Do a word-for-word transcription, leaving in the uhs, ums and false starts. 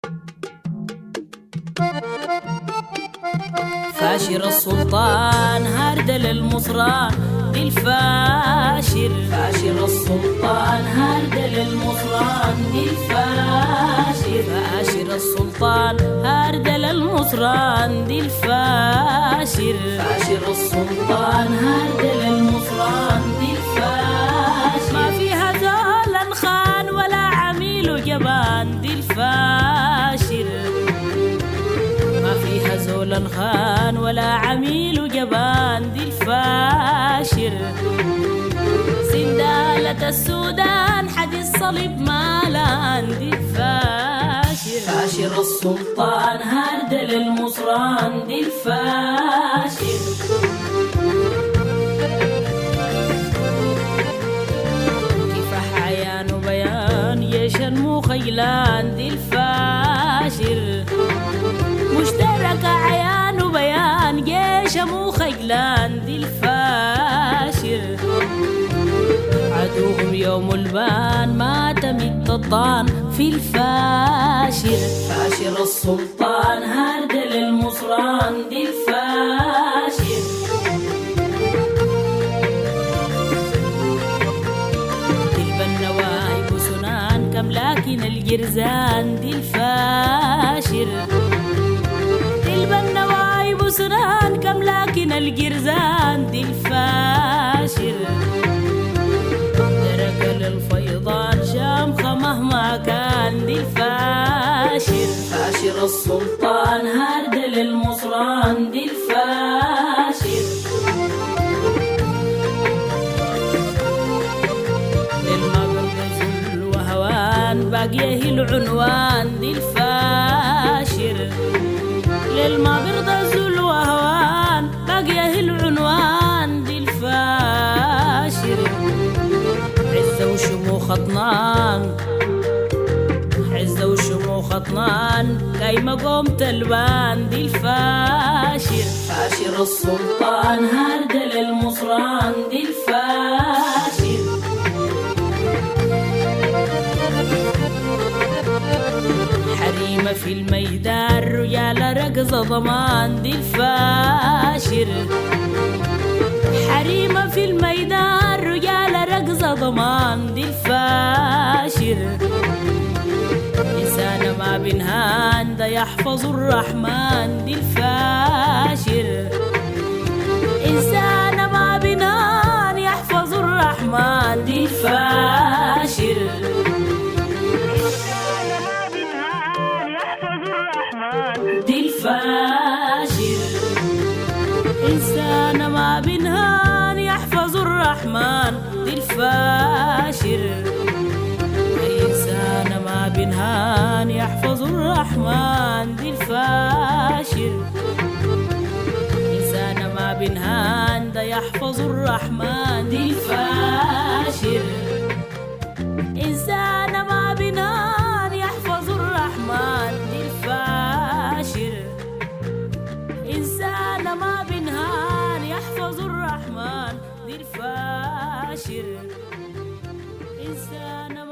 فاشر السلطان هاردل المصران دي الفاشر. فاشر السلطان هاردل المصران دي الفاشر. فاشر السلطان هاردل المصران دي الفاشر. فاشر السلطان هاردل المصران دي الفاشر. ما فيها زول خان ولا عميل جبان دي الفاشر. ما فيها زول خان ولا عميل جبان دي الفاشر. سندالة السودان حد الصليب مالان دي الفاشر. فاشر السلطان هاردل المصران دي الفاشر. كفاح عيان وبيان جيش المخيلان دي الفاشر. مشترك عيان وبيان جيش مخيلان دي الفاشر. عدوهم يوم البان ما تمت الطان في الفاشر. فاشر السلطان هاردل المصران دي الفاشر. تلبى النوايب سنان كملاكن الجرزان دي الفاشر. تلبى النوايب سنان كملاكن الجرزان دي الفاشر. الفيضان شامخة مهما كان دي الفاشر. فاشر السلطان هاردل المصران دي الفاشر. للمغرب ذل وهوان باقيه العنوان دي الفاشر. للمغرب ذل وهوان باقيه العنوان دي الفاشر. عزة وشموخ اطنان عزة وشموخ اطنان كايمة قوم تلبان دي الفاشر. فاشر السلطان هاردل المصران دي الفاشر. حريمة في الميدان رجال رقصة ضمان دي الفاشر. حريمة في الميدان رجال رقصة ضمان دي الفاشر. إنسان ما بنهان ده يحفظ الرحمن دي الفاشر. إنسان ما بنهان يحفظ الرحمن دي الفاشر. إنسان ما بنهان يحفظ الرحمن دي الفاشر. إنسان ما بنهان يحفظ الرحمن دي الفاشر. إنسان ما بنهان يحفظ الرحمن دي الفاشر. إنسان ما بنهان ده يحفظ الرحمن دي الفاشر. إنسان ما بنهان يحفظ الرحمن دي الفاشر. إنسان ما بنهان يحفظ الرحمن دي الفاشر. إنسان